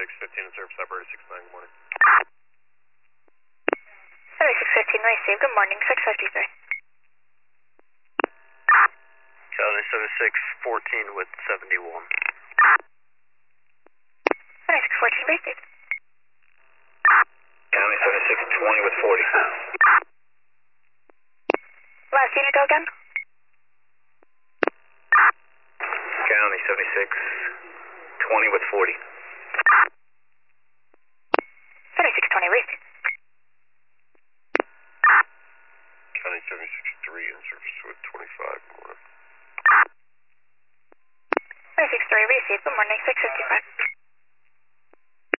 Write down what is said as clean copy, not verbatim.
615 in service, operator 69, good morning. 7615 received, good morning, 653. Charlie 7614 with 71. 7614 received. County 7620 with 40. Last unit go again? County 7620 with 40. 7620 received. County 763 in service with 25, good morning. 763 received, good morning, 655.